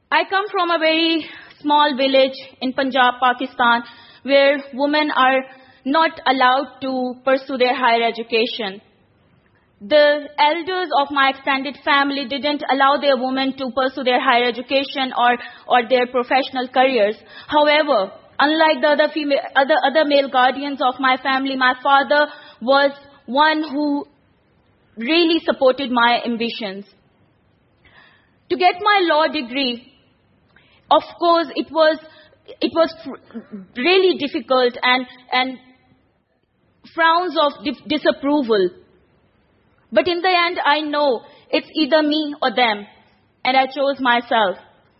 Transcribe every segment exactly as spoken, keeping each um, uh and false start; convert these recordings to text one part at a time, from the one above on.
I come from a very small village in Punjab, Pakistan, where women are not allowed to pursue their higher education. The elders of my extended family didn't allow their women to pursue their higher education or, or their professional careers. However, unlike the other, female, other, other male guardians of my family, my father was one who really supported my ambitions. To get my law degree, of course, it was, it was really difficult and, and frowns of dis- disapproval. But in the end, I know it's either me or them, and I chose myself.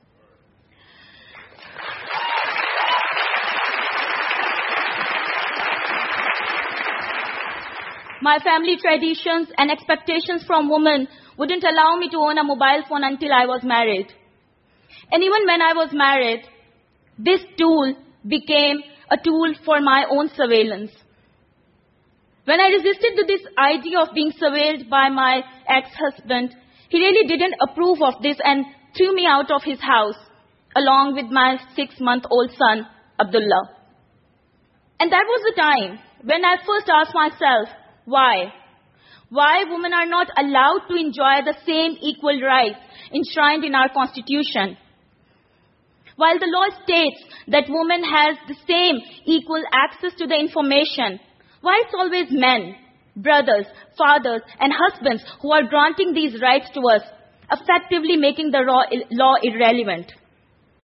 My family traditions and expectations from women wouldn't allow me to own a mobile phone until I was married. And even when I was married, this tool became a tool for my own surveillance. When I resisted to this idea of being surveilled by my ex-husband, he really didn't approve of this and threw me out of his house, along with my six-month-old son, Abdullah. And that was the time when I first asked myself, why? Why women are not allowed to enjoy the same equal rights enshrined in our constitution? While the law states that women has the same equal access to the information, why it's always men, brothers, fathers, and husbands who are granting these rights to us, effectively making the law, law irrelevant?